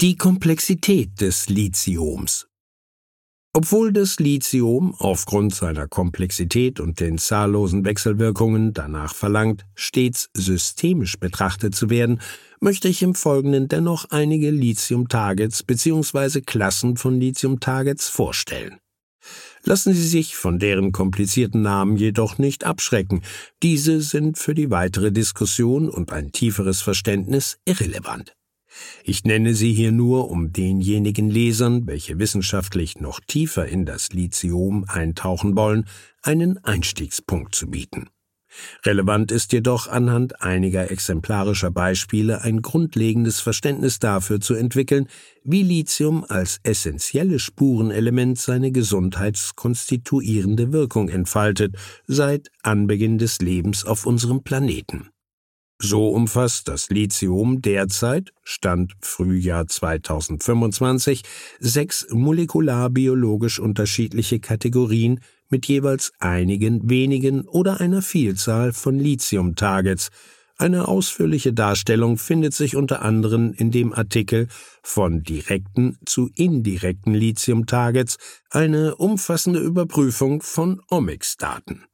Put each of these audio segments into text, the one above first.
Die Komplexität des Lithiums. Obwohl das Lithium aufgrund seiner Komplexität und den zahllosen Wechselwirkungen danach verlangt, stets systemisch betrachtet zu werden, möchte ich im Folgenden dennoch einige Lithium-Targets bzw. Klassen von Lithium-Targets vorstellen. Lassen Sie sich von deren komplizierten Namen jedoch nicht abschrecken, diese sind für die weitere Diskussion und ein tieferes Verständnis irrelevant. Ich nenne sie hier nur, um denjenigen Lesern, welche wissenschaftlich noch tiefer in das Lithium eintauchen wollen, einen Einstiegspunkt zu bieten. Relevant ist jedoch anhand einiger exemplarischer Beispiele ein grundlegendes Verständnis dafür zu entwickeln, wie Lithium als essentielles Spurenelement seine gesundheitskonstituierende Wirkung entfaltet, seit Anbeginn des Lebens auf unserem Planeten. So umfasst das Lithium derzeit, Stand Frühjahr 2025, 6 molekularbiologisch unterschiedliche Kategorien mit jeweils einigen wenigen oder einer Vielzahl von Lithium-Targets. Eine ausführliche Darstellung findet sich unter anderem in dem Artikel Von direkten zu indirekten Lithium-Targets, eine umfassende Überprüfung von Omics-Daten.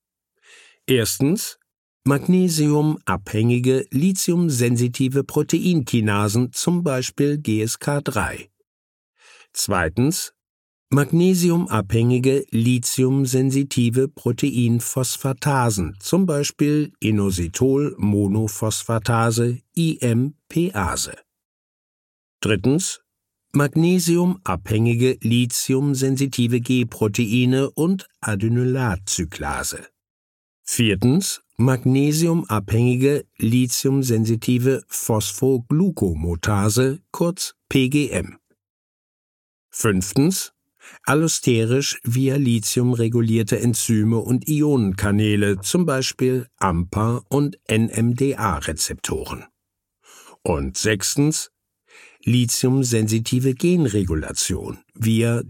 Erstens: Magnesium-abhängige lithiumsensitive Proteinkinasen, zum Beispiel GSK3. Zweitens: Magnesiumabhängige lithiumsensitive Proteinphosphatasen, zum Beispiel Inositol-Monophosphatase, IMPase. Drittens: Magnesiumabhängige lithiumsensitive G-Proteine und Adenylatcyclase. Viertens: Magnesiumabhängige lithiumsensitive Phosphoglucomotase, kurz PGM. Fünftens: allosterisch via Lithium regulierte Enzyme und Ionenkanäle, zum Beispiel AMPA- und NMDA-Rezeptoren. Und sechstens: lithiumsensitive Genregulation via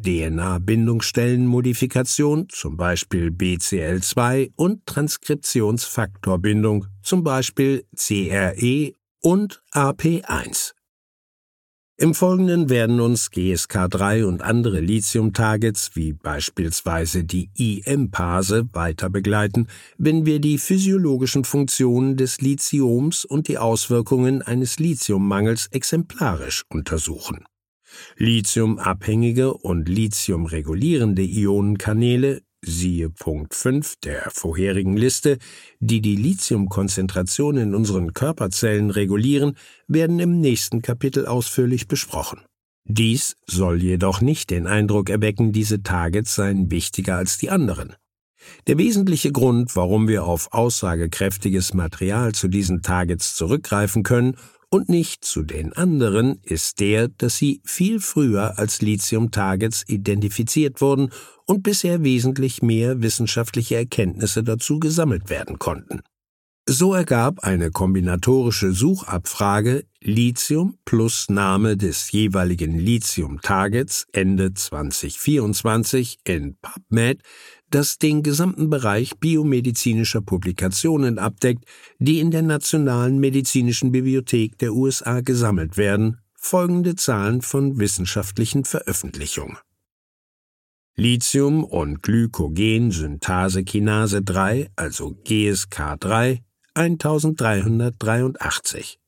DNA-Bindungsstellenmodifikation, zum Beispiel BCL2, und Transkriptionsfaktorbindung, zum Beispiel CRE und AP1. Im Folgenden werden uns GSK3 und andere Lithium-Targets wie beispielsweise die IMPase weiter begleiten, wenn wir die physiologischen Funktionen des Lithiums und die Auswirkungen eines Lithiummangels exemplarisch untersuchen. Lithiumabhängige und lithiumregulierende Ionenkanäle, siehe Punkt 5 der vorherigen Liste, die die Lithiumkonzentration in unseren Körperzellen regulieren, werden im nächsten Kapitel ausführlich besprochen. Dies soll jedoch nicht den Eindruck erwecken, diese Targets seien wichtiger als die anderen. Der wesentliche Grund, warum wir auf aussagekräftiges Material zu diesen Targets zurückgreifen können und nicht zu den anderen, ist der, dass sie viel früher als Lithium-Targets identifiziert wurden und bisher wesentlich mehr wissenschaftliche Erkenntnisse dazu gesammelt werden konnten. So ergab eine kombinatorische Suchabfrage Lithium plus Name des jeweiligen Lithium-Targets Ende 2024 in PubMed, das den gesamten Bereich biomedizinischer Publikationen abdeckt, die in der Nationalen Medizinischen Bibliothek der USA gesammelt werden, folgende Zahlen von wissenschaftlichen Veröffentlichungen. Lithium- und Glykogen-Synthase-Kinase 3, also GSK3, 1383.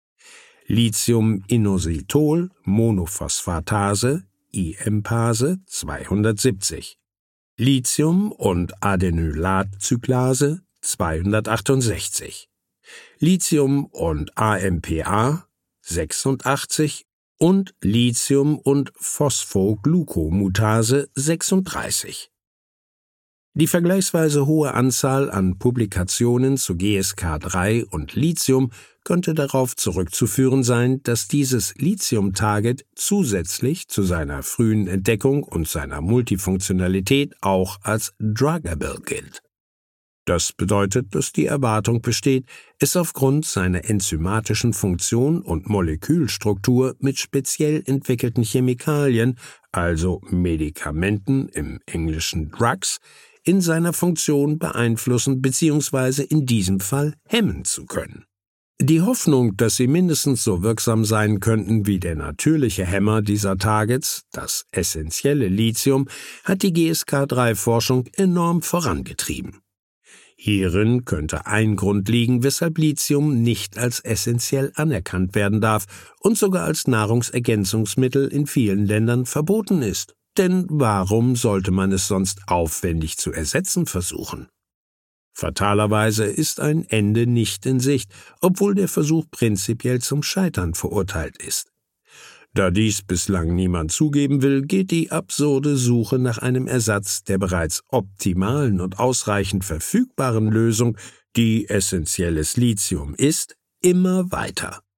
Lithium-Inositol-Monophosphatase, IMPase, 270. Lithium- und Adenylatcyclase, 268. Lithium- und AMPA, 86. und Lithium- und Phosphoglucomutase, 36. Die vergleichsweise hohe Anzahl an Publikationen zu GSK3 und Lithium könnte darauf zurückzuführen sein, dass dieses Lithium-Target zusätzlich zu seiner frühen Entdeckung und seiner Multifunktionalität auch als druggable gilt. Das bedeutet, dass die Erwartung besteht, es aufgrund seiner enzymatischen Funktion und Molekülstruktur mit speziell entwickelten Chemikalien, also Medikamenten im Englischen Drugs, in seiner Funktion beeinflussen bzw. in diesem Fall hemmen zu können. Die Hoffnung, dass sie mindestens so wirksam sein könnten wie der natürliche Hämmer dieser Targets, das essentielle Lithium, hat die GSK-3-Forschung enorm vorangetrieben. Hierin könnte ein Grund liegen, weshalb Lithium nicht als essentiell anerkannt werden darf und sogar als Nahrungsergänzungsmittel in vielen Ländern verboten ist. Denn warum sollte man es sonst aufwendig zu ersetzen versuchen? Fatalerweise ist ein Ende nicht in Sicht, obwohl der Versuch prinzipiell zum Scheitern verurteilt ist. Da dies bislang niemand zugeben will, geht die absurde Suche nach einem Ersatz der bereits optimalen und ausreichend verfügbaren Lösung, die essentielles Lithium ist, immer weiter.